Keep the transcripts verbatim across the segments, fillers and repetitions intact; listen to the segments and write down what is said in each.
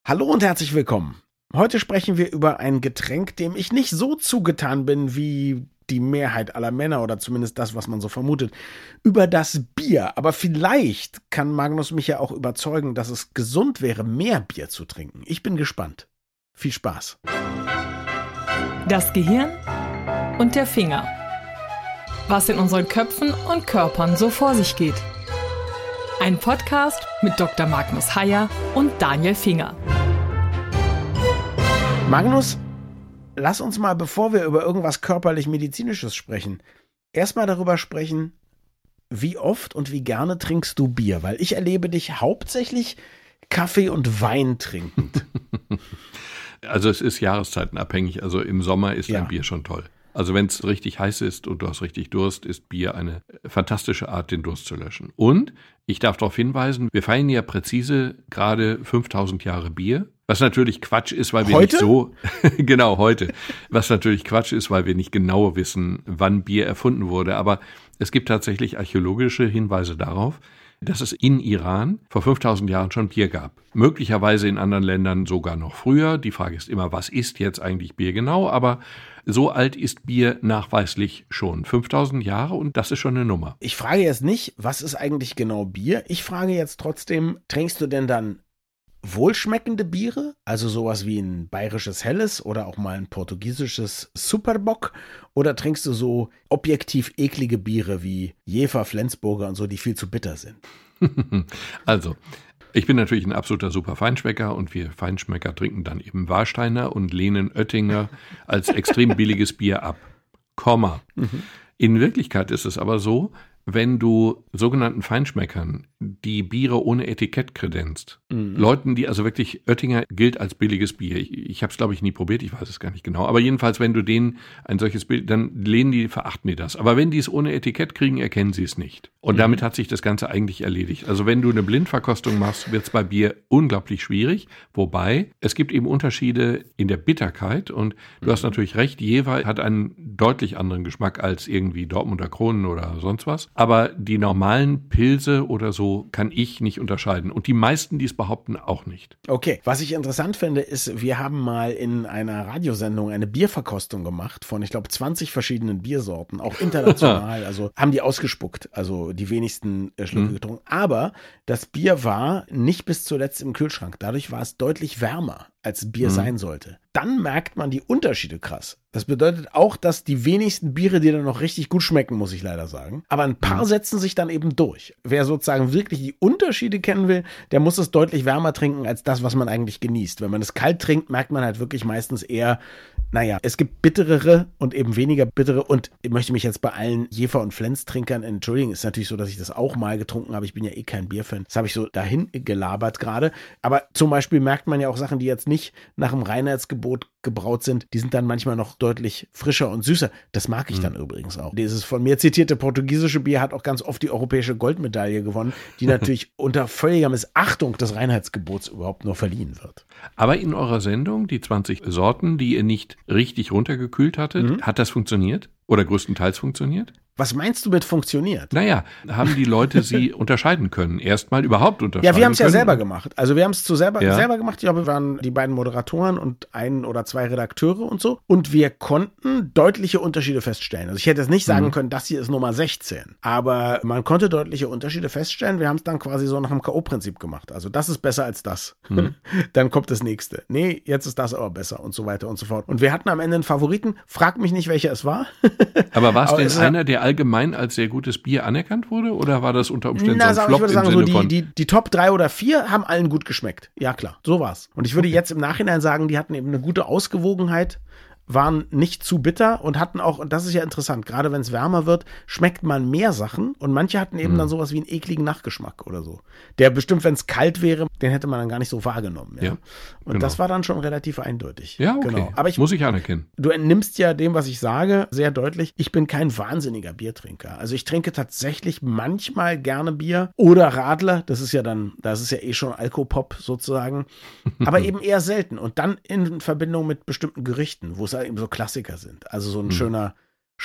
Hallo und herzlich willkommen. Heute sprechen wir über ein Getränk, dem ich nicht so zugetan bin wie die Mehrheit aller Männer oder zumindest das, was man so vermutet. Über das Bier. Aber vielleicht kann Magnus mich ja auch überzeugen, dass es gesund wäre, mehr Bier zu trinken. Ich bin gespannt. Viel Spaß. Das Gehirn und der Finger. Was in unseren Köpfen und Körpern so vor sich geht. Ein Podcast mit Doktor Magnus Heyer und Daniel Finger. Magnus, lass uns mal, bevor wir über irgendwas körperlich-medizinisches sprechen, erstmal darüber sprechen, wie oft und wie gerne trinkst du Bier? Weil ich erlebe dich hauptsächlich Kaffee und Wein trinkend. Also es ist jahreszeitenabhängig. Also im Sommer ist ja. ein Bier schon toll. Also wenn es richtig heiß ist und du hast richtig Durst, ist Bier eine fantastische Art, den Durst zu löschen. Und ich darf darauf hinweisen, wir feiern ja präzise gerade fünftausend Jahre Bier. Was natürlich Quatsch ist, weil wir heute? nicht so, genau heute, was natürlich Quatsch ist, weil wir nicht genau wissen, wann Bier erfunden wurde. Aber es gibt tatsächlich archäologische Hinweise darauf, dass es in Iran vor fünftausend Jahren schon Bier gab. Möglicherweise in anderen Ländern sogar noch früher. Die Frage ist immer, was ist jetzt eigentlich Bier genau? Aber so alt ist Bier nachweislich schon. fünftausend Jahre und das ist schon eine Nummer. Ich frage jetzt nicht, was ist eigentlich genau Bier? Ich frage jetzt trotzdem, trinkst du denn dann wohlschmeckende Biere, also sowas wie ein bayerisches Helles oder auch mal ein portugiesisches Superbock, oder trinkst du so objektiv eklige Biere wie Jever, Flensburger und so, die viel zu bitter sind? Also, ich bin natürlich ein absoluter super Feinschmecker und wir Feinschmecker trinken dann eben Warsteiner und lehnen Oettinger als extrem billiges Bier ab. Komma. Mhm. In Wirklichkeit ist es aber so, wenn du sogenannten Feinschmeckern die Biere ohne Etikett kredenzt, mhm. Leuten, die also wirklich, Oettinger gilt als billiges Bier. Ich, ich habe es, glaube ich, nie probiert, ich weiß es gar nicht genau. Aber jedenfalls, wenn du denen ein solches Bild, dann lehnen die, verachten die das. Aber wenn die es ohne Etikett kriegen, erkennen sie es nicht. Und mhm. damit hat sich das Ganze eigentlich erledigt. Also wenn du eine Blindverkostung machst, wird es bei Bier unglaublich schwierig. Wobei, es gibt eben Unterschiede in der Bitterkeit. Und du mhm. hast natürlich recht, Jever hat einen deutlich anderen Geschmack als irgendwie Dortmunder Kronen oder sonst was. Aber die normalen Pilze oder so kann ich nicht unterscheiden. Und die meisten, die es behaupten, auch nicht. Okay, was ich interessant finde, ist, wir haben mal in einer Radiosendung eine Bierverkostung gemacht von, ich glaube, zwanzig verschiedenen Biersorten, auch international. Also haben die ausgespuckt, also die wenigsten äh, Schlücke mhm. getrunken. Aber das Bier war nicht bis zuletzt im Kühlschrank. Dadurch war es deutlich wärmer, als Bier mhm. sein sollte. Dann merkt man die Unterschiede krass. Das bedeutet auch, dass die wenigsten Biere dir dann noch richtig gut schmecken, muss ich leider sagen. Aber ein paar mhm. setzen sich dann eben durch. Wer sozusagen wirklich die Unterschiede kennen will, der muss es deutlich wärmer trinken als das, was man eigentlich genießt. Wenn man es kalt trinkt, merkt man halt wirklich meistens eher, naja, es gibt bitterere und eben weniger bittere. Und ich möchte mich jetzt bei allen Jever- und Flens-Trinkern entschuldigen. Ist natürlich so, dass ich das auch mal getrunken habe. Ich bin ja eh kein Bierfan. Das habe ich so dahin gelabert gerade. Aber zum Beispiel merkt man ja auch Sachen, die jetzt nicht nach dem Reinheitsgebot gebraut sind, die sind dann manchmal noch deutlich frischer und süßer. Das mag ich mhm. dann übrigens auch. Dieses von mir zitierte portugiesische Bier hat auch ganz oft die europäische Goldmedaille gewonnen, die natürlich unter völliger Missachtung des Reinheitsgebots überhaupt nur verliehen wird. Aber in eurer Sendung, die zwanzig Sorten, die ihr nicht richtig runtergekühlt hattet, mhm. hat das funktioniert? Oder größtenteils funktioniert? Was meinst du mit funktioniert? Naja, haben die Leute sie unterscheiden können? Erstmal überhaupt unterscheiden können? Ja, wir haben es ja selber gemacht. Also wir haben es zu selber, ja. selber gemacht. Ich glaube, wir waren die beiden Moderatoren und ein oder zwei Redakteure und so. Und wir konnten deutliche Unterschiede feststellen. Also ich hätte jetzt nicht sagen mhm. können, das hier ist Nummer sechzehn. Aber man konnte deutliche Unterschiede feststellen. Wir haben es dann quasi so nach dem K O-Prinzip gemacht. Also das ist besser als das. Mhm. Dann kommt das nächste. Nee, jetzt ist das aber besser und so weiter und so fort. Und wir hatten am Ende einen Favoriten. Frag mich nicht, welcher es war. Aber war es denn einer, der allgemein als sehr gutes Bier anerkannt wurde oder war das unter Umständen Na, so ein Flop ich würde sagen, im so Sinne die, von die, die Top drei oder vier haben allen gut geschmeckt. Ja klar, so war's. Und ich würde okay. jetzt im Nachhinein sagen, die hatten eben eine gute Ausgewogenheit, waren nicht zu bitter und hatten auch, und das ist ja interessant, gerade wenn es wärmer wird, schmeckt man mehr Sachen und manche hatten eben mhm. dann sowas wie einen ekligen Nachgeschmack oder so. Der bestimmt, wenn es kalt wäre, den hätte man dann gar nicht so wahrgenommen. Ja? Ja, und genau. das war dann schon relativ eindeutig. Ja, okay. Genau. Aber ich, muss ich anerkennen. Du entnimmst ja dem, was ich sage, sehr deutlich. Ich bin kein wahnsinniger Biertrinker. Also ich trinke tatsächlich manchmal gerne Bier oder Radler. Das ist ja dann, das ist ja eh schon Alkopop sozusagen. Aber eben eher selten. Und dann in Verbindung mit bestimmten Gerichten, wo es eben so Klassiker sind. Also so ein hm. schöner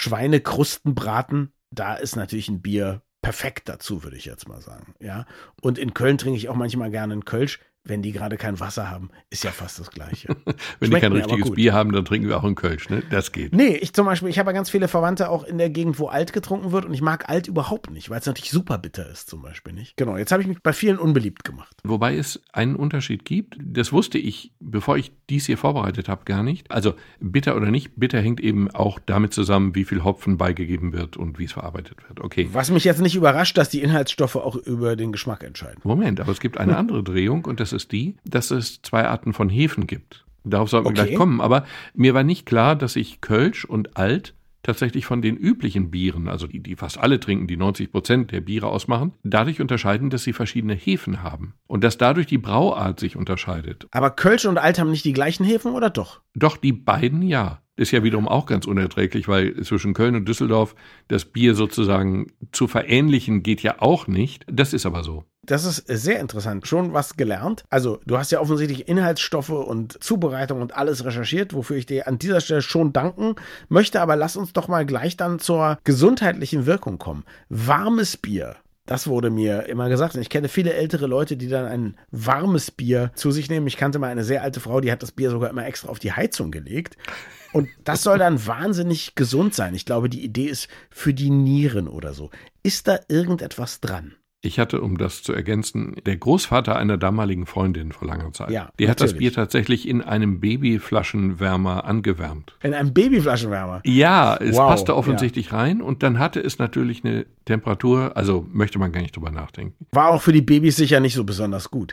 Schweinekrustenbraten, da ist natürlich ein Bier perfekt dazu, würde ich jetzt mal sagen. Ja. Und in Köln trinke ich auch manchmal gerne einen Kölsch. wenn die gerade kein Wasser haben, ist ja fast das Gleiche. Wenn Schmeckt die kein mir aber richtiges gut. Bier haben, dann trinken wir auch einen Kölsch, ne? Das geht. Nee, ich zum Beispiel, ich habe ja ganz viele Verwandte auch in der Gegend, wo alt getrunken wird und ich mag alt überhaupt nicht, weil es natürlich super bitter ist zum Beispiel nicht. Genau, jetzt habe ich mich bei vielen unbeliebt gemacht. Wobei es einen Unterschied gibt, das wusste ich, bevor ich dies hier vorbereitet habe, gar nicht. Also bitter oder nicht, bitter hängt eben auch damit zusammen, wie viel Hopfen beigegeben wird und wie es verarbeitet wird. Okay. Was mich jetzt nicht überrascht, dass die Inhaltsstoffe auch über den Geschmack entscheiden. Moment, aber es gibt eine andere Drehung und das ist die, dass es zwei Arten von Hefen gibt. Darauf sollten wir Okay. gleich kommen. Aber mir war nicht klar, dass ich Kölsch und Alt tatsächlich von den üblichen Bieren, also die, die fast alle trinken, die neunzig Prozent der Biere ausmachen, dadurch unterscheiden, dass sie verschiedene Hefen haben. Und dass dadurch die Brauart sich unterscheidet. Aber Kölsch und Alt haben nicht die gleichen Hefen oder doch? Doch die beiden ja. Ist ja wiederum auch ganz unerträglich, weil zwischen Köln und Düsseldorf das Bier sozusagen zu verähnlichen geht ja auch nicht. Das ist aber so. Das ist sehr interessant. Schon was gelernt. Also du hast ja offensichtlich Inhaltsstoffe und Zubereitung und alles recherchiert, wofür ich dir an dieser Stelle schon danken möchte. Aber lass uns doch mal gleich dann zur gesundheitlichen Wirkung kommen. Warmes Bier. Das wurde mir immer gesagt. Und ich kenne viele ältere Leute, die dann ein warmes Bier zu sich nehmen. Ich kannte mal eine sehr alte Frau, die hat das Bier sogar immer extra auf die Heizung gelegt. Und das soll dann wahnsinnig gesund sein. Ich glaube, die Idee ist für die Nieren oder so. Ist da irgendetwas dran? Ich hatte, um das zu ergänzen, der Großvater einer damaligen Freundin vor langer Zeit. Ja, die hat das natürlich. Bier tatsächlich in einem Babyflaschenwärmer angewärmt. In einem Babyflaschenwärmer? Ja, es Wow, passte offensichtlich rein und dann hatte es natürlich eine Temperatur, also möchte man gar nicht drüber nachdenken. War auch für die Babys sicher nicht so besonders gut.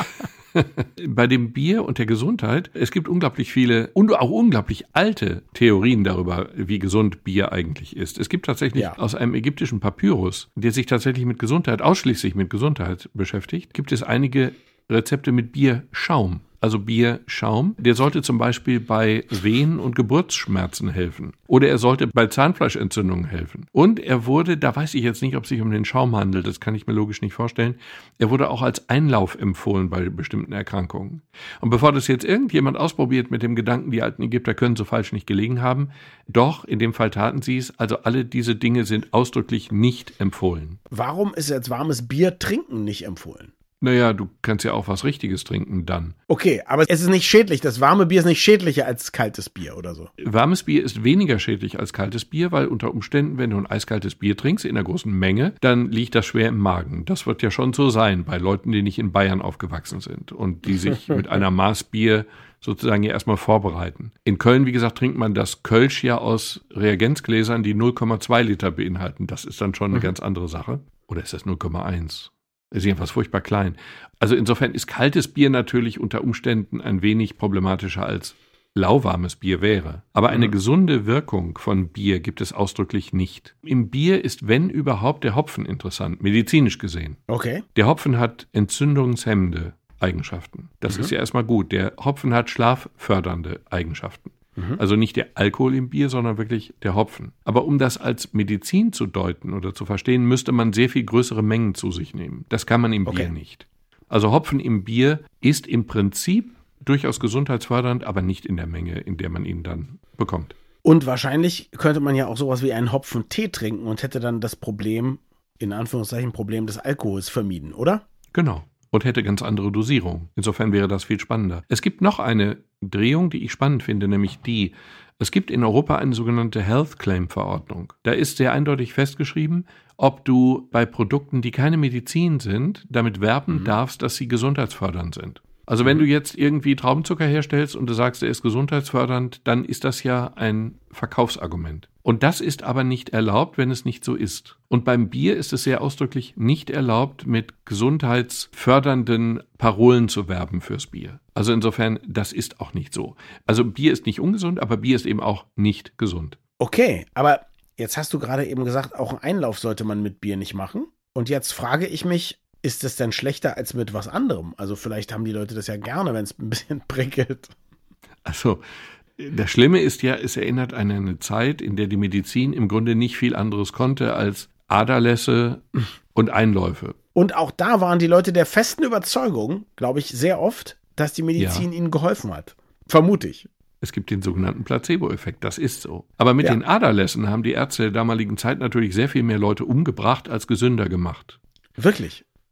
Bei dem Bier und der Gesundheit, es gibt unglaublich viele und auch unglaublich alte Theorien darüber, wie gesund Bier eigentlich ist. Es gibt tatsächlich Ja. aus einem ägyptischen Papyrus, der sich tatsächlich mit Gesundheit, ausschließlich mit Gesundheit beschäftigt, gibt es einige Rezepte mit Bierschaum. Also Bierschaum, der sollte zum Beispiel bei Wehen und Geburtsschmerzen helfen. Oder er sollte bei Zahnfleischentzündungen helfen. Und er wurde, da weiß ich jetzt nicht, ob es sich um den Schaum handelt, das kann ich mir logisch nicht vorstellen, er wurde auch als Einlauf empfohlen bei bestimmten Erkrankungen. Und bevor das jetzt irgendjemand ausprobiert mit dem Gedanken, die alten Ägypter können so falsch nicht gelegen haben, doch, in dem Fall taten sie es, also alle diese Dinge sind ausdrücklich nicht empfohlen. Warum ist jetzt warmes Bier trinken nicht empfohlen? Naja, du kannst ja auch was Richtiges trinken dann. Okay, aber es ist nicht schädlich. Das warme Bier ist nicht schädlicher als kaltes Bier oder so. Warmes Bier ist weniger schädlich als kaltes Bier, weil unter Umständen, wenn du ein eiskaltes Bier trinkst in einer großen Menge, dann liegt das schwer im Magen. Das wird ja schon so sein bei Leuten, die nicht in Bayern aufgewachsen sind und die sich mit einer Maß Bier sozusagen ja erstmal vorbereiten. In Köln, wie gesagt, trinkt man das Kölsch ja aus Reagenzgläsern, die null Komma zwei Liter beinhalten. Das ist dann schon eine mhm. ganz andere Sache. Oder ist das null Komma eins? Ist jedenfalls furchtbar klein. Also insofern ist kaltes Bier natürlich unter Umständen ein wenig problematischer als lauwarmes Bier wäre. Aber eine mhm. gesunde Wirkung von Bier gibt es ausdrücklich nicht. Im Bier ist, wenn überhaupt, der Hopfen interessant, medizinisch gesehen. Okay. Der Hopfen hat entzündungshemmende Eigenschaften. Das mhm. ist ja erstmal gut. Der Hopfen hat schlaffördernde Eigenschaften. Also nicht der Alkohol im Bier, sondern wirklich der Hopfen. Aber um das als Medizin zu deuten oder zu verstehen, müsste man sehr viel größere Mengen zu sich nehmen. Das kann man im okay. Bier nicht. Also Hopfen im Bier ist im Prinzip durchaus gesundheitsfördernd, aber nicht in der Menge, in der man ihn dann bekommt. Und wahrscheinlich könnte man ja auch sowas wie einen Hopfentee trinken und hätte dann das Problem, in Anführungszeichen Problem des Alkohols vermieden, oder? Genau. Und hätte ganz andere Dosierung. Insofern wäre das viel spannender. Es gibt noch eine Drehung, die ich spannend finde, nämlich die, es gibt in Europa eine sogenannte Health Claim Verordnung. Da ist sehr eindeutig festgeschrieben, ob du bei Produkten, die keine Medizin sind, damit werben mhm. darfst, dass sie gesundheitsfördernd sind. Also wenn du jetzt irgendwie Traubenzucker herstellst und du sagst, er ist gesundheitsfördernd, dann ist das ja ein Verkaufsargument. Und das ist aber nicht erlaubt, wenn es nicht so ist. Und beim Bier ist es sehr ausdrücklich nicht erlaubt, mit gesundheitsfördernden Parolen zu werben fürs Bier. Also insofern, das ist auch nicht so. Also Bier ist nicht ungesund, aber Bier ist eben auch nicht gesund. Okay, aber jetzt hast du gerade eben gesagt, auch einen Einlauf sollte man mit Bier nicht machen. Und jetzt frage ich mich, ist das denn schlechter als mit was anderem? Also vielleicht haben die Leute das ja gerne, wenn es ein bisschen prickelt. Also das Schlimme ist ja, es erinnert an eine Zeit, in der die Medizin im Grunde nicht viel anderes konnte als Aderlässe und Einläufe. Und auch da waren die Leute der festen Überzeugung, glaube ich, sehr oft, dass die Medizin ja. ihnen geholfen hat. Vermute ich. Es gibt den sogenannten Placebo-Effekt, das ist so. Aber mit ja. den Aderlässen haben die Ärzte der damaligen Zeit natürlich sehr viel mehr Leute umgebracht als gesünder gemacht. Wirklich?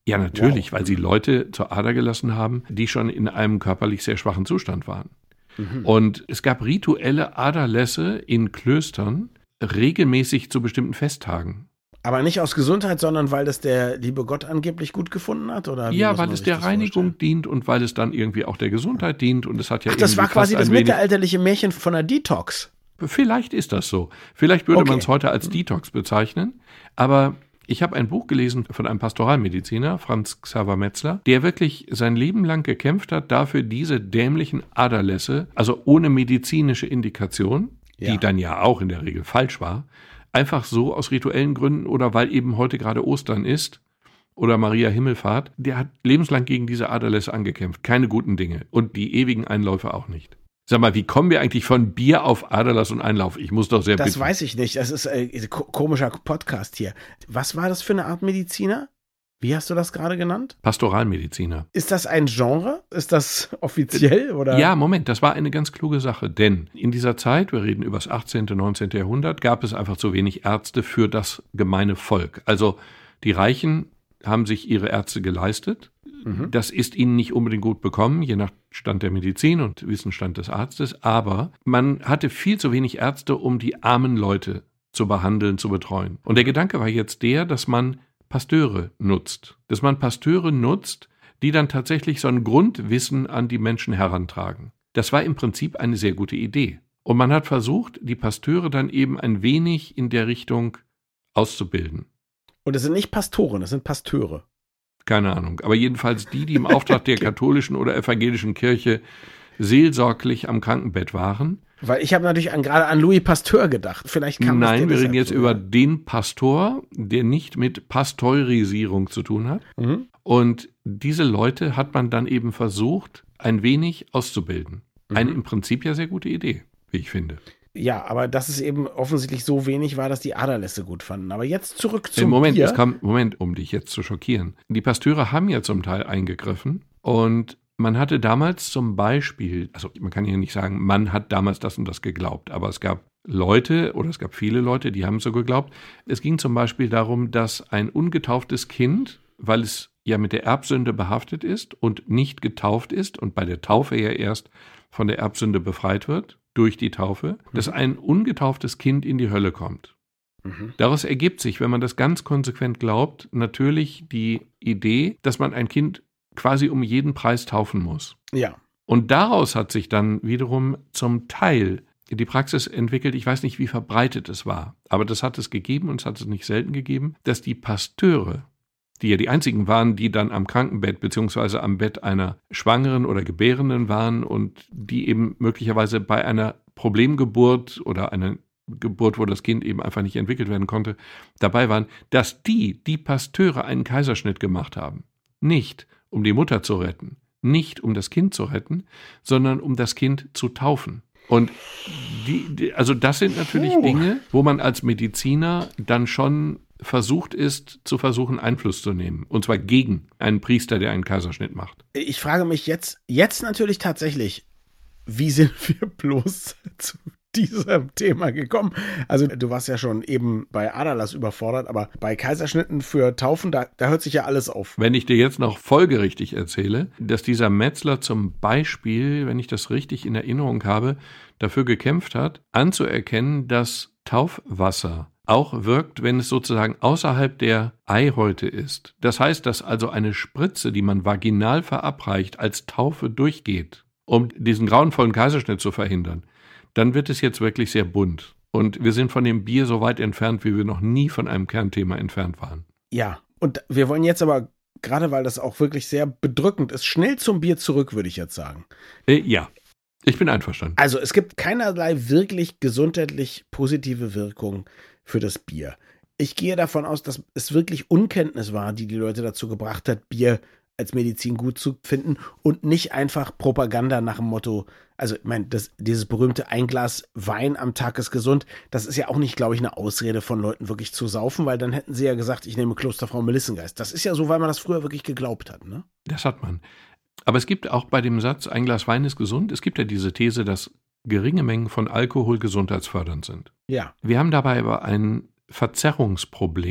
Ja, natürlich, Wow. weil sie Leute zur Ader gelassen haben, die schon in einem körperlich sehr schwachen Zustand waren. Mhm. Und es gab rituelle Aderlässe in Klöstern regelmäßig zu bestimmten Festtagen. Aber nicht aus Gesundheit, sondern weil das der liebe Gott angeblich gut gefunden hat? Oder wie Ja, muss weil man es sich der das Reinigung vorstellen? dient und weil es dann irgendwie auch der Gesundheit dient. Und es hat ja Ach, das irgendwie war quasi fast das ein wenig. mittelalterliche Märchen von der Detox. Vielleicht ist das so. Vielleicht würde Okay. man es heute als Detox bezeichnen. Aber ich habe ein Buch gelesen von einem Pastoralmediziner, Franz Xaver Metzler, der wirklich sein Leben lang gekämpft hat, dafür diese dämlichen Aderlässe, also ohne medizinische Indikation, Ja. die dann ja auch in der Regel falsch war, einfach so aus rituellen Gründen oder weil eben heute gerade Ostern ist oder Maria Himmelfahrt, der hat lebenslang gegen diese Aderlässe angekämpft. Keine guten Dinge. Und die ewigen Einläufe auch nicht. Sag mal, wie kommen wir eigentlich von Bier auf Aderlass und Einlauf? Ich muss doch sehr Das bitten. weiß ich nicht. Das ist ein äh, ko- komischer Podcast hier. Was war das für eine Art Mediziner? Wie hast du das gerade genannt? Pastoralmediziner. Ist das ein Genre? Ist das offiziell? Oder? Ja, Moment, das war eine ganz kluge Sache, denn in dieser Zeit, wir reden über das achtzehnten, neunzehnten Jahrhundert, gab es einfach zu wenig Ärzte für das gemeine Volk. Also die Reichen haben sich ihre Ärzte geleistet. Mhm. Das ist ihnen nicht unbedingt gut bekommen, je nach Stand der Medizin und Wissensstand des Arztes, aber man hatte viel zu wenig Ärzte, um die armen Leute zu behandeln, zu betreuen. Und der Gedanke war jetzt der, dass man Pasteure nutzt. Dass man Pasteure nutzt, die dann tatsächlich so ein Grundwissen an die Menschen herantragen. Das war im Prinzip eine sehr gute Idee. Und man hat versucht, die Pasteure dann eben ein wenig in der Richtung auszubilden. Und es sind nicht Pastoren, es sind Pasteure. Keine Ahnung. Aber jedenfalls die, die im Auftrag der katholischen oder evangelischen Kirche seelsorglich am Krankenbett waren. Weil ich habe natürlich an, gerade an Louis Pasteur gedacht. Vielleicht kam das Nein, dir wir reden deshalb jetzt so, über ja. den Pastor, der nicht mit Pasteurisierung zu tun hat. Mhm. Und diese Leute hat man dann eben versucht, ein wenig auszubilden. Eine Mhm. im Prinzip ja sehr gute Idee, wie ich finde. Ja, aber dass es eben offensichtlich so wenig war, dass die Aderlässe gut fanden. Aber jetzt zurück zum Moment, Bier. es kam, Moment, um dich jetzt zu schockieren. Die Pasteure haben ja zum Teil eingegriffen und man hatte damals zum Beispiel, also man kann ja nicht sagen, man hat damals das und das geglaubt, aber es gab Leute oder es gab viele Leute, die haben so geglaubt. Es ging zum Beispiel darum, dass ein ungetauftes Kind, weil es ja mit der Erbsünde behaftet ist und nicht getauft ist und bei der Taufe ja erst von der Erbsünde befreit wird, durch die Taufe, mhm. dass ein ungetauftes Kind in die Hölle kommt. Mhm. Daraus ergibt sich, wenn man das ganz konsequent glaubt, natürlich die Idee, dass man ein Kind quasi um jeden Preis taufen muss. Ja. Und daraus hat sich dann wiederum zum Teil die Praxis entwickelt, ich weiß nicht, wie verbreitet es war, aber das hat es gegeben und es hat es nicht selten gegeben, dass die Pasteure, die ja die einzigen waren, die dann am Krankenbett beziehungsweise am Bett einer Schwangeren oder Gebärenden waren und die eben möglicherweise bei einer Problemgeburt oder einer Geburt, wo das Kind eben einfach nicht entwickelt werden konnte, dabei waren, dass die, die Pasteure einen Kaiserschnitt gemacht haben. Nicht um die Mutter zu retten, nicht um das Kind zu retten, sondern um das Kind zu taufen. Und die, die also das sind natürlich Oh. Dinge, wo man als Mediziner dann schon versucht ist, zu versuchen, Einfluss zu nehmen. Und zwar gegen einen Priester, der einen Kaiserschnitt macht. Ich frage mich jetzt, jetzt natürlich tatsächlich, wie sind wir bloß zu diesem Thema gekommen? Also du warst ja schon eben bei Aderlass überfordert, aber bei Kaiserschnitten für Taufen, da, da hört sich ja alles auf. Wenn ich dir jetzt noch folgerichtig erzähle, dass dieser Metzler zum Beispiel, wenn ich das richtig in Erinnerung habe, dafür gekämpft hat, anzuerkennen, dass Taufwasser auch wirkt, wenn es sozusagen außerhalb der Eihäute ist. Das heißt, dass also eine Spritze, die man vaginal verabreicht, als Taufe durchgeht, um diesen grauenvollen Kaiserschnitt zu verhindern. Dann wird es jetzt wirklich sehr bunt. Und wir sind von dem Bier so weit entfernt, wie wir noch nie von einem Kernthema entfernt waren. Ja, und wir wollen jetzt aber, gerade weil das auch wirklich sehr bedrückend ist, schnell zum Bier zurück, würde ich jetzt sagen. Äh, ja, ich bin einverstanden. Also es gibt keinerlei wirklich gesundheitlich positive Wirkung für das Bier. Ich gehe davon aus, dass es wirklich Unkenntnis war, die die Leute dazu gebracht hat, Bier als Medizin gut zu finden und nicht einfach Propaganda nach dem Motto, also ich meine, das, dieses berühmte ein Glas Wein am Tag ist gesund, das ist ja auch nicht, glaube ich, eine Ausrede von Leuten wirklich zu saufen, weil dann hätten sie ja gesagt, ich nehme Klosterfrau Melissengeist. Das ist ja so, weil man das früher wirklich geglaubt hat, ne? Das hat man. Aber es gibt auch bei dem Satz, ein Glas Wein ist gesund, es gibt ja diese These, dass geringe Mengen von Alkohol gesundheitsfördernd sind. Ja. Wir haben dabei aber ein Verzerrungsproblem.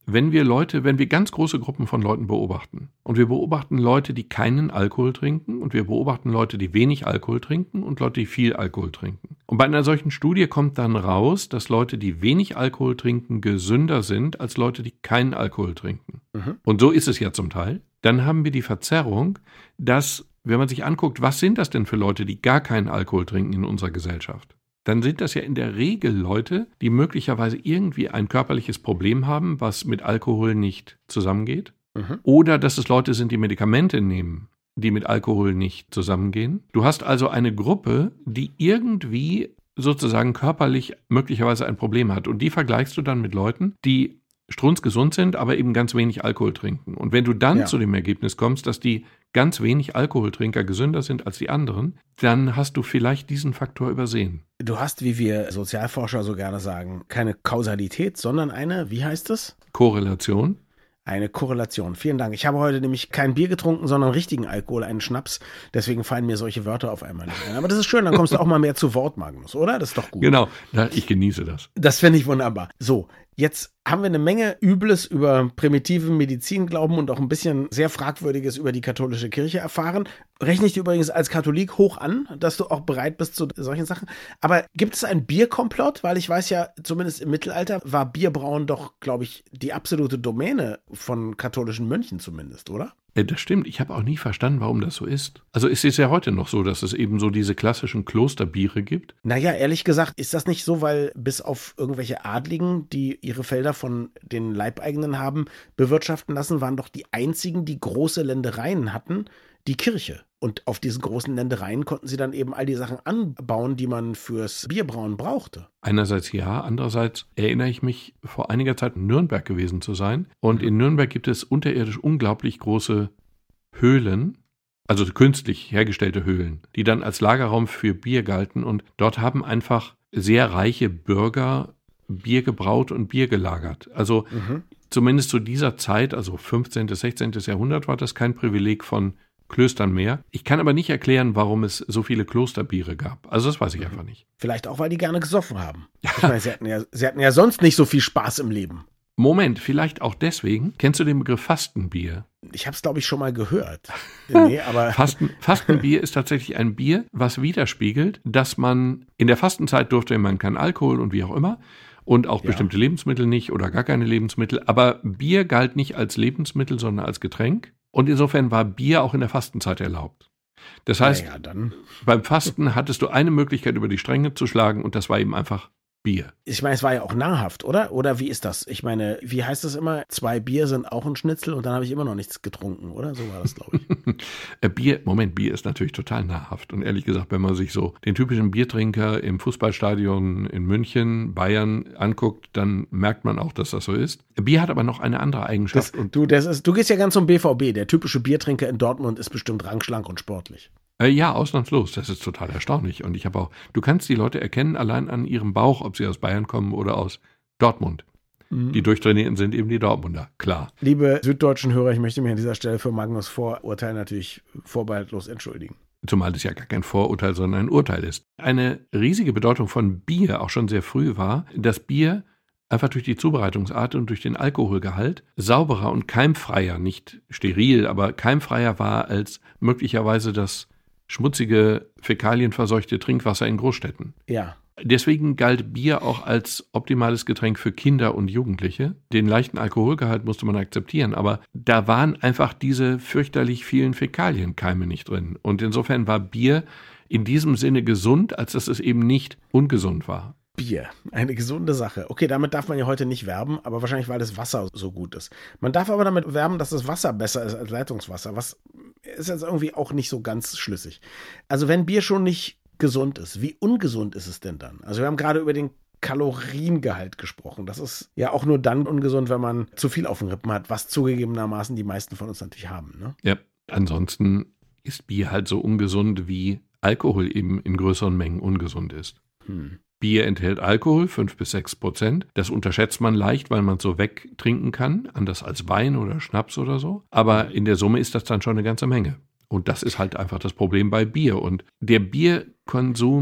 wenn wir Leute, wenn wir ganz große Gruppen von Leuten beobachten und wir beobachten Leute, die keinen Alkohol trinken und wir beobachten Leute, die wenig Alkohol trinken und Leute, die viel Alkohol trinken. Und bei einer solchen Studie kommt dann raus, dass Leute, die wenig Alkohol trinken, gesünder sind als Leute, die keinen Alkohol trinken. Mhm. Und so ist es ja zum Teil. Dann haben wir die Verzerrung, dass, wenn man sich anguckt, was sind das denn für Leute, die gar keinen Alkohol trinken in unserer Gesellschaft? Dann sind das ja in der Regel Leute, die möglicherweise irgendwie ein körperliches Problem haben, was mit Alkohol nicht zusammengeht. Mhm. Oder dass es Leute sind, die Medikamente nehmen, die mit Alkohol nicht zusammengehen. Du hast also eine Gruppe, die irgendwie sozusagen körperlich möglicherweise ein Problem hat. Und die vergleichst du dann mit Leuten, die strunzgesund sind, aber eben ganz wenig Alkohol trinken. Und wenn du dann ja. zu dem Ergebnis kommst, dass die ganz wenig Alkoholtrinker gesünder sind als die anderen, dann hast du vielleicht diesen Faktor übersehen. Du hast, wie wir Sozialforscher so gerne sagen, keine Kausalität, sondern eine, wie heißt es? Korrelation. Eine Korrelation. Vielen Dank. Ich habe heute nämlich kein Bier getrunken, sondern richtigen Alkohol, einen Schnaps. Deswegen fallen mir solche Wörter auf einmal nicht ein. Aber das ist schön, dann kommst du auch mal mehr zu Wort, Magnus, oder? Das ist doch gut. Genau, ich genieße das. Das finde ich wunderbar. So, jetzt haben wir eine Menge Übles über primitive Medizinglauben und auch ein bisschen sehr Fragwürdiges über die katholische Kirche erfahren. Rechne ich dir übrigens als Katholik hoch an, dass du auch bereit bist zu solchen Sachen. Aber gibt es ein Bierkomplott? Weil ich weiß ja, zumindest im Mittelalter war Bierbrauen doch, glaube ich, die absolute Domäne von katholischen Mönchen zumindest, oder? Ja, das stimmt. Ich habe auch nie verstanden, warum das so ist. Also es ist ja heute noch so, dass es eben so diese klassischen Klosterbiere gibt. Naja, ehrlich gesagt, ist das nicht so, weil bis auf irgendwelche Adligen, die ihre Felder von den Leibeigenen haben bewirtschaften lassen, waren doch die einzigen, die große Ländereien hatten, die Kirche. Und auf diesen großen Ländereien konnten sie dann eben all die Sachen anbauen, die man fürs Bierbrauen brauchte. Einerseits ja, andererseits erinnere ich mich, vor einiger Zeit in Nürnberg gewesen zu sein. Und in Nürnberg gibt es unterirdisch unglaublich große Höhlen, also künstlich hergestellte Höhlen, die dann als Lagerraum für Bier galten. Und dort haben einfach sehr reiche Bürger Bier gebraut und Bier gelagert. Also mhm. zumindest zu dieser Zeit, also fünfzehnten. sechzehnten. Jahrhundert, war das kein Privileg von Klöstern mehr. Ich kann aber nicht erklären, warum es so viele Klosterbiere gab. Also das weiß ich mhm. einfach nicht. Vielleicht auch, weil die gerne gesoffen haben. Ich meine, sie hatten ja, sie hatten ja sonst nicht so viel Spaß im Leben. Moment, vielleicht auch deswegen. Kennst du den Begriff Fastenbier? Ich habe es, glaube ich, schon mal gehört. Nee, aber Fasten, Fastenbier ist tatsächlich ein Bier, was widerspiegelt, dass man in der Fastenzeit durfte man keinen Alkohol und wie auch immer und auch ja. bestimmte Lebensmittel nicht oder gar keine Lebensmittel. Aber Bier galt nicht als Lebensmittel, sondern als Getränk. Und insofern war Bier auch in der Fastenzeit erlaubt. Das heißt, ja, dann. beim Fasten hattest du eine Möglichkeit, über die Stränge zu schlagen und das war eben einfach Bier. Ich meine, es war ja auch nahrhaft, oder? Oder wie ist das? Ich meine, wie heißt das immer? Zwei Bier sind auch ein Schnitzel und dann habe ich immer noch nichts getrunken, oder? So war das, glaube ich. Bier, Moment, Bier ist natürlich total nahrhaft. Und ehrlich gesagt, wenn man sich so den typischen Biertrinker im Fußballstadion in München, Bayern anguckt, dann merkt man auch, dass das so ist. Bier hat aber noch eine andere Eigenschaft. Das, und du, das ist, du gehst ja ganz zum B V B. Der typische Biertrinker in Dortmund ist bestimmt rangschlank und sportlich. Ja, ausnahmslos. Das ist total erstaunlich. Und ich habe auch, du kannst die Leute erkennen allein an ihrem Bauch, ob sie aus Bayern kommen oder aus Dortmund. Mhm. Die Durchtrainierten sind eben die Dortmunder, klar. Liebe süddeutschen Hörer, ich möchte mich an dieser Stelle für Magnus Vorurteil natürlich vorbehaltlos entschuldigen. Zumal es ja gar kein Vorurteil, sondern ein Urteil ist. Eine riesige Bedeutung von Bier auch schon sehr früh war, dass Bier einfach durch die Zubereitungsart und durch den Alkoholgehalt sauberer und keimfreier, nicht steril, aber keimfreier war als möglicherweise das schmutzige, fäkalienverseuchte Trinkwasser in Großstädten. Ja. Deswegen galt Bier auch als optimales Getränk für Kinder und Jugendliche. Den leichten Alkoholgehalt musste man akzeptieren, aber da waren einfach diese fürchterlich vielen Fäkalienkeime nicht drin. Und insofern war Bier in diesem Sinne gesund, als dass es eben nicht ungesund war. Bier, eine gesunde Sache. Okay, damit darf man ja heute nicht werben, aber wahrscheinlich, weil das Wasser so gut ist. Man darf aber damit werben, dass das Wasser besser ist als Leitungswasser, was ist jetzt irgendwie auch nicht so ganz schlüssig. Also wenn Bier schon nicht gesund ist, wie ungesund ist es denn dann? Also wir haben gerade über den Kaloriengehalt gesprochen. Das ist ja auch nur dann ungesund, wenn man zu viel auf den Rippen hat, was zugegebenermaßen die meisten von uns natürlich haben. Ne? Ja, ansonsten ist Bier halt so ungesund, wie Alkohol eben in größeren Mengen ungesund ist. Hm. Bier enthält Alkohol, fünf bis sechs Prozent. Das unterschätzt man leicht, weil man es so wegtrinken kann, anders als Wein oder Schnaps oder so. Aber in der Summe ist das dann schon eine ganze Menge. Und das ist halt einfach das Problem bei Bier. Und der Bierkonsum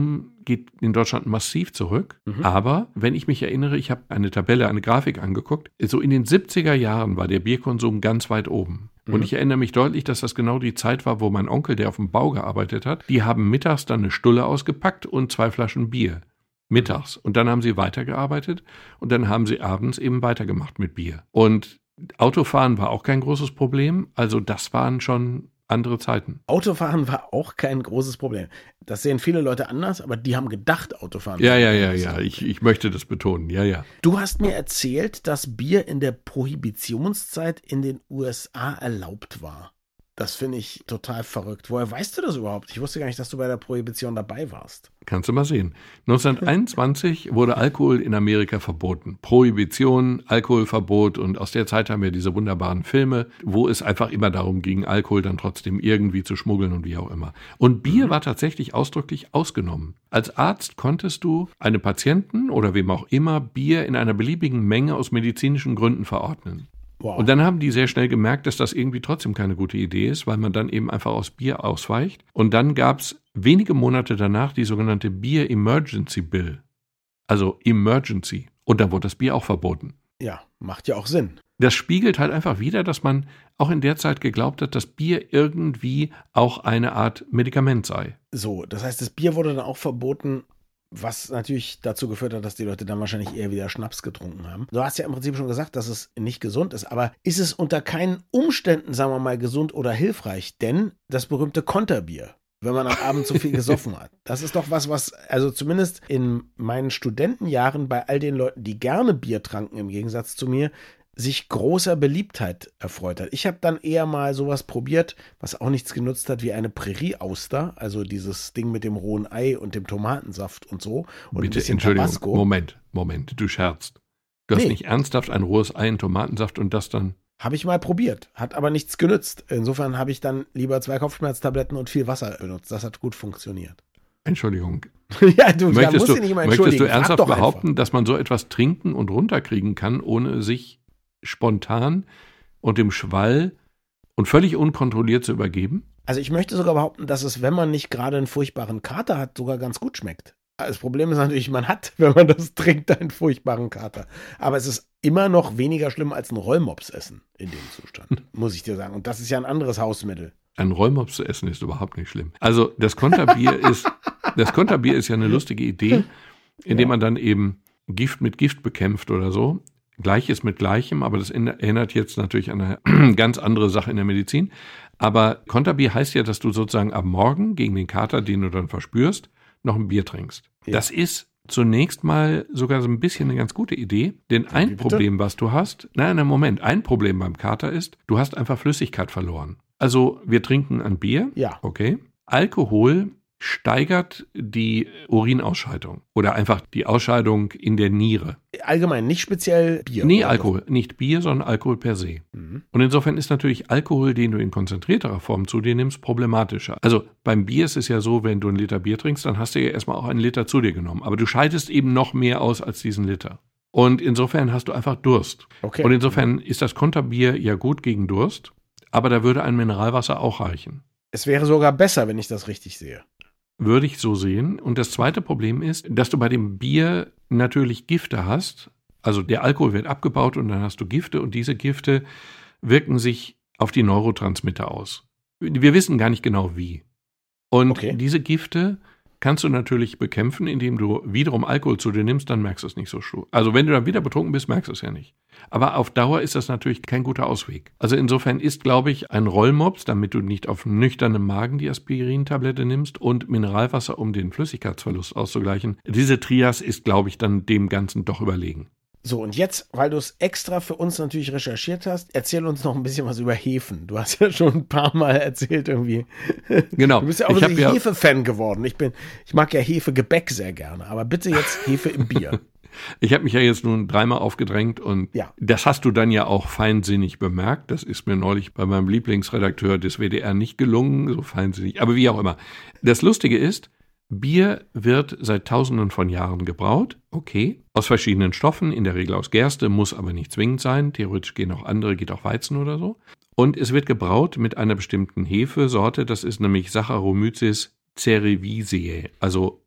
geht in Deutschland massiv zurück. Mhm. Aber wenn ich mich erinnere, ich habe eine Tabelle, eine Grafik angeguckt, so in den siebziger Jahren war der Bierkonsum ganz weit oben. Mhm. Und ich erinnere mich deutlich, dass das genau die Zeit war, wo mein Onkel, der auf dem Bau gearbeitet hat, die haben mittags dann eine Stulle ausgepackt und zwei Flaschen Bier. Mittags. Und dann haben sie weitergearbeitet und dann haben sie abends eben weitergemacht mit Bier. Und Autofahren war auch kein großes Problem. Also das waren schon andere Zeiten. Autofahren war auch kein großes Problem. Das sehen viele Leute anders, aber die haben gedacht, Autofahren. Ja, ja, ja, ja. Ich, ich möchte das betonen. Ja, ja. Du hast mir erzählt, dass Bier in der Prohibitionszeit in den U S A erlaubt war. Das finde ich total verrückt. Woher weißt du das überhaupt? Ich wusste gar nicht, dass du bei der Prohibition dabei warst. Kannst du mal sehen. neunzehnhunderteinundzwanzig wurde Alkohol in Amerika verboten. Prohibition, Alkoholverbot, und aus der Zeit haben wir diese wunderbaren Filme, wo es einfach immer darum ging, Alkohol dann trotzdem irgendwie zu schmuggeln und wie auch immer. Und Bier war tatsächlich ausdrücklich ausgenommen. Als Arzt konntest du einem Patienten oder wem auch immer Bier in einer beliebigen Menge aus medizinischen Gründen verordnen. Wow. Und dann haben die sehr schnell gemerkt, dass das irgendwie trotzdem keine gute Idee ist, weil man dann eben einfach aus Bier ausweicht. Und dann gab es wenige Monate danach die sogenannte Beer Emergency Bill. Also Emergency. Und dann wurde das Bier auch verboten. Ja, macht ja auch Sinn. Das spiegelt halt einfach wider, dass man auch in der Zeit geglaubt hat, dass Bier irgendwie auch eine Art Medikament sei. So, das heißt, das Bier wurde dann auch verboten, was natürlich dazu geführt hat, dass die Leute dann wahrscheinlich eher wieder Schnaps getrunken haben. Du hast ja im Prinzip schon gesagt, dass es nicht gesund ist, aber ist es unter keinen Umständen, sagen wir mal, gesund oder hilfreich? Denn das berühmte Konterbier, wenn man am Abend zu viel gesoffen hat, das ist doch was, was, also zumindest in meinen Studentenjahren bei all den Leuten, die gerne Bier tranken, im Gegensatz zu mir, sich großer Beliebtheit erfreut hat. Ich habe dann eher mal sowas probiert, was auch nichts genutzt hat, wie eine Prärie-Auster, also dieses Ding mit dem rohen Ei und dem Tomatensaft und so. Und Bitte, ein bisschen Entschuldigung, Tabasco. Moment, Moment, du scherzt. Du hast Nee. nicht ernsthaft ein rohes Ei in Tomatensaft und das dann... Habe ich mal probiert, hat aber nichts genützt. Insofern habe ich dann lieber zwei Kopfschmerztabletten und viel Wasser benutzt. Das hat gut funktioniert. Entschuldigung. Ja, du, da Möchtest musst du, dich nicht immer möchtest entschuldigen. du Frag ernsthaft doch einfach. behaupten, dass man so etwas trinken und runterkriegen kann, ohne sich spontan und im Schwall und völlig unkontrolliert zu übergeben? Also ich möchte sogar behaupten, dass es, wenn man nicht gerade einen furchtbaren Kater hat, sogar ganz gut schmeckt. Das Problem ist natürlich, man hat, wenn man das trinkt, einen furchtbaren Kater. Aber es ist immer noch weniger schlimm als ein Rollmops essen in dem Zustand, muss ich dir sagen. Und das ist ja ein anderes Hausmittel. Ein Rollmops zu essen ist überhaupt nicht schlimm. Also das Konterbier ist, das Konterbier ist ja eine lustige Idee, indem Ja. man dann eben Gift mit Gift bekämpft oder so. Gleiches mit Gleichem, aber das erinnert jetzt natürlich an eine ganz andere Sache in der Medizin. Aber Konterbier heißt ja, dass du sozusagen am Morgen gegen den Kater, den du dann verspürst, noch ein Bier trinkst. Ja. Das ist zunächst mal sogar so ein bisschen eine ganz gute Idee, denn ein bitte? Problem, was du hast, nein, nein, Moment, ein Problem beim Kater ist, du hast einfach Flüssigkeit verloren. Also wir trinken ein Bier, Ja. okay. Alkohol steigert die Urinausscheidung oder einfach die Ausscheidung in der Niere. Allgemein, nicht speziell Bier. Nee, oder Alkohol, nicht Bier, sondern Alkohol per se. Mhm. Und insofern ist natürlich Alkohol, den du in konzentrierterer Form zu dir nimmst, problematischer. Also beim Bier ist es ja so, wenn du einen Liter Bier trinkst, dann hast du ja erstmal auch einen Liter zu dir genommen. Aber du scheidest eben noch mehr aus als diesen Liter. Und insofern hast du einfach Durst. Okay. Und insofern ist das Konterbier ja gut gegen Durst, aber da würde ein Mineralwasser auch reichen. Es wäre sogar besser, wenn ich das richtig sehe. Würde ich so sehen. Und das zweite Problem ist, dass du bei dem Bier natürlich Gifte hast. Also der Alkohol wird abgebaut und dann hast du Gifte und diese Gifte wirken sich auf die Neurotransmitter aus. Wir wissen gar nicht genau wie. Und Okay. diese Gifte kannst du natürlich bekämpfen, indem du wiederum Alkohol zu dir nimmst, dann merkst du es nicht so schlimm. Also wenn du dann wieder betrunken bist, merkst du es ja nicht. Aber auf Dauer ist das natürlich kein guter Ausweg. Also insofern ist, glaube ich, ein Rollmops, damit du nicht auf nüchternem Magen die Aspirintablette nimmst und Mineralwasser, um den Flüssigkeitsverlust auszugleichen. Diese Trias ist, glaube ich, dann dem Ganzen doch überlegen. So, und jetzt, weil du es extra für uns natürlich recherchiert hast, erzähl uns noch ein bisschen was über Hefen. Du hast ja schon ein paar Mal erzählt irgendwie. Genau. Du bist ja auch Ich hab wirklich ja- Hefe-Fan geworden. Ich bin, ich mag ja Hefegebäck sehr gerne, aber bitte jetzt Hefe im Bier. Ich habe mich ja jetzt nun dreimal aufgedrängt und Ja. das hast du dann ja auch feinsinnig bemerkt. Das ist mir neulich bei meinem Lieblingsredakteur des W D R nicht gelungen, so feinsinnig. Aber wie auch immer. Das Lustige ist, Bier wird seit Tausenden von Jahren gebraut, okay, aus verschiedenen Stoffen, in der Regel aus Gerste, muss aber nicht zwingend sein. Theoretisch gehen auch andere, geht auch Weizen oder so. Und es wird gebraut mit einer bestimmten Hefesorte, das ist nämlich Saccharomyces cerevisiae, also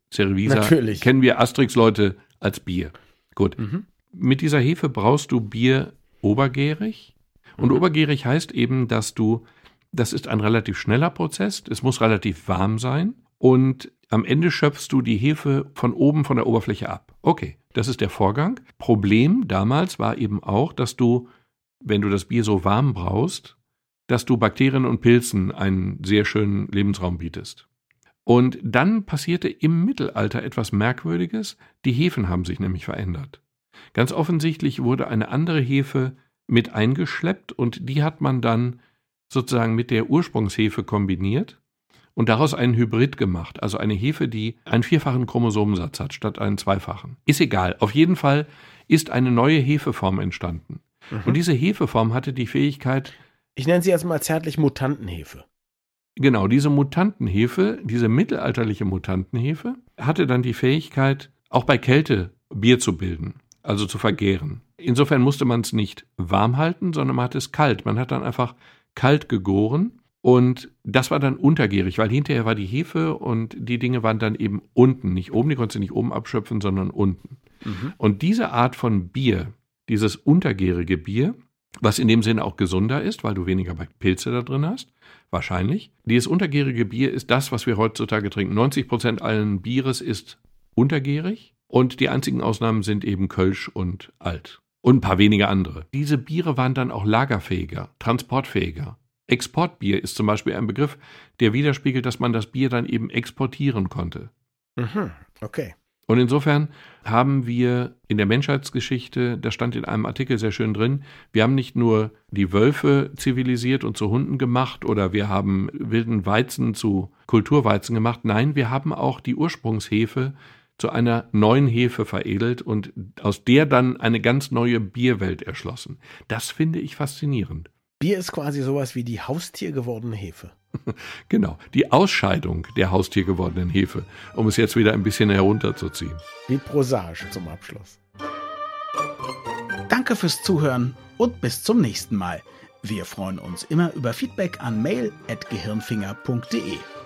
Cerevisa Natürlich. kennen wir Asterix-Leute als Bier. Gut. Mhm. Mit dieser Hefe brauchst du Bier obergärig. Und Mhm. obergärig heißt eben, dass du, das ist ein relativ schneller Prozess, es muss relativ warm sein und am Ende schöpfst du die Hefe von oben von der Oberfläche ab. Okay, das ist der Vorgang. Problem damals war eben auch, dass du, wenn du das Bier so warm brauchst, dass du Bakterien und Pilzen einen sehr schönen Lebensraum bietest. Und dann passierte im Mittelalter etwas Merkwürdiges. Die Hefen haben sich nämlich verändert. Ganz offensichtlich wurde eine andere Hefe mit eingeschleppt und die hat man dann sozusagen mit der Ursprungshefe kombiniert und daraus einen Hybrid gemacht, also eine Hefe, die einen vierfachen Chromosomensatz hat statt einen zweifachen. Ist egal, auf jeden Fall ist eine neue Hefeform entstanden. Mhm. Und diese Hefeform hatte die Fähigkeit... Ich nenne sie jetzt mal zärtlich Mutantenhefe. Genau, diese Mutantenhefe, diese mittelalterliche Mutantenhefe, hatte dann die Fähigkeit, auch bei Kälte Bier zu bilden, also zu vergären. Insofern musste man es nicht warm halten, sondern man hat es kalt. Man hat dann einfach kalt gegoren und das war dann untergärig, weil hinterher war die Hefe und die Dinge waren dann eben unten, nicht oben, die konntest du nicht oben abschöpfen, sondern unten. Mhm. Und diese Art von Bier, dieses untergärige Bier, was in dem Sinne auch gesunder ist, weil du weniger Pilze da drin hast, wahrscheinlich. Dieses untergärige Bier ist das, was wir heutzutage trinken. neunzig Prozent allen Bieres ist untergärig und die einzigen Ausnahmen sind eben Kölsch und Alt. Und ein paar wenige andere. Diese Biere waren dann auch lagerfähiger, transportfähiger. Exportbier ist zum Beispiel ein Begriff, der widerspiegelt, dass man das Bier dann eben exportieren konnte. Mhm, okay. Und insofern haben wir in der Menschheitsgeschichte, das stand in einem Artikel sehr schön drin, wir haben nicht nur die Wölfe zivilisiert und zu Hunden gemacht oder wir haben wilden Weizen zu Kulturweizen gemacht. Nein, wir haben auch die Ursprungshefe zu einer neuen Hefe veredelt und aus der dann eine ganz neue Bierwelt erschlossen. Das finde ich faszinierend. Bier ist quasi sowas wie die haustiergewordene Hefe. Genau, die Ausscheidung der haustiergewordenen Hefe, um es jetzt wieder ein bisschen herunterzuziehen. Wie prosaisch zum Abschluss. Danke fürs Zuhören und bis zum nächsten Mal. Wir freuen uns immer über Feedback an mail at gehirnfinger punkt de.